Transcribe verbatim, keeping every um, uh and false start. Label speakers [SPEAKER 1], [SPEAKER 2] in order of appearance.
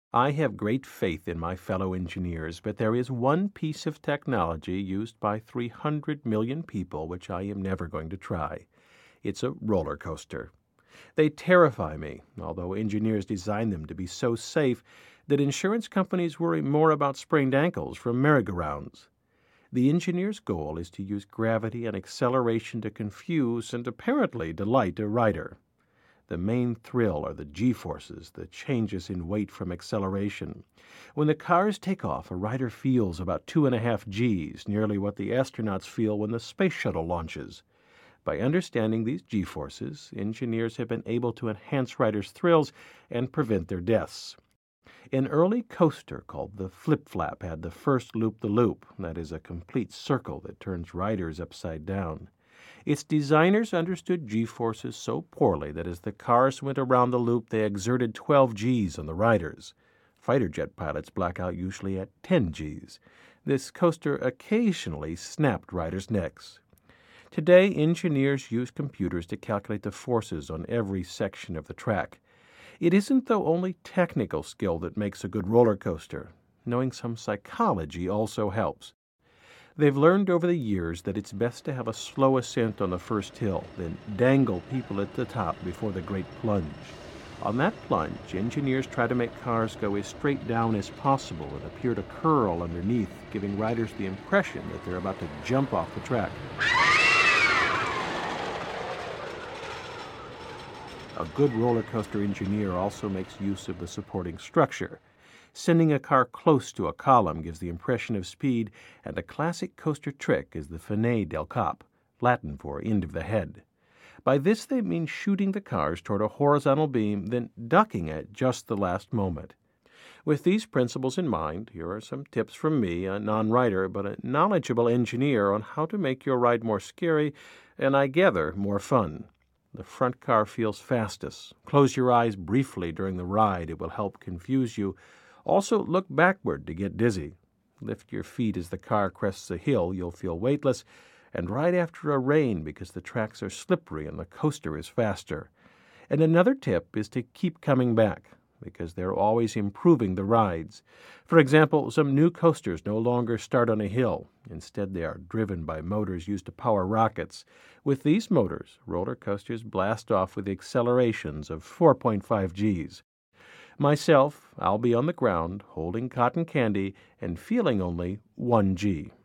[SPEAKER 1] I have great faith in my fellow engineers, but there is one piece of technology used by three hundred million people which I am never going to try. It's a roller coaster. They terrify me, although engineers design them to be so safe that insurance companies worry more about sprained ankles from merry-go-rounds. The engineer's goal is to use gravity and acceleration to confuse and apparently delight a rider. The main thrill are the G-forces, the changes in weight from acceleration. When the cars take off, a rider feels about two and a half Gs, nearly what the astronauts feel when the space shuttle launches. By understanding these G-forces, engineers have been able to enhance riders' thrills and prevent their deaths. An early coaster called the Flip-Flap had the first loop-the-loop, that is, a complete circle that turns riders upside down. Its designers understood G-forces so poorly that as the cars went around the loop, they exerted twelve Gs on the riders. Fighter jet pilots black out usually at ten Gs. This coaster occasionally snapped riders' necks. Today, engineers use computers to calculate the forces on every section of the track. It isn't, though, only technical skill that makes a good roller coaster. Knowing some psychology also helps. They've learned over the years that it's best to have a slow ascent on the first hill, then dangle people at the top before the great plunge. On that plunge, engineers try to make cars go as straight down as possible and appear to curl underneath, giving riders the impression that they're about to jump off the track. A good roller coaster engineer also makes use of the supporting structure. Sending a car close to a column gives the impression of speed, and a classic coaster trick is the fin del cap, Latin for end of the head. By this they mean shooting the cars toward a horizontal beam, then ducking at just the last moment. With these principles in mind, here are some tips from me, a non-rider but a knowledgeable engineer, on how to make your ride more scary and, I gather, more fun. The front car feels fastest. Close your eyes briefly during the ride. It will help confuse you. Also, look backward to get dizzy. Lift your feet as the car crests a hill. You'll feel weightless. And ride after a rain because the tracks are slippery and the coaster is faster. And another tip is to keep coming back, because they're always improving the rides. For example, some new coasters no longer start on a hill. Instead, they are driven by motors used to power rockets. With these motors, roller coasters blast off with accelerations of four point five Gs. Myself, I'll be on the ground, holding cotton candy and feeling only one G.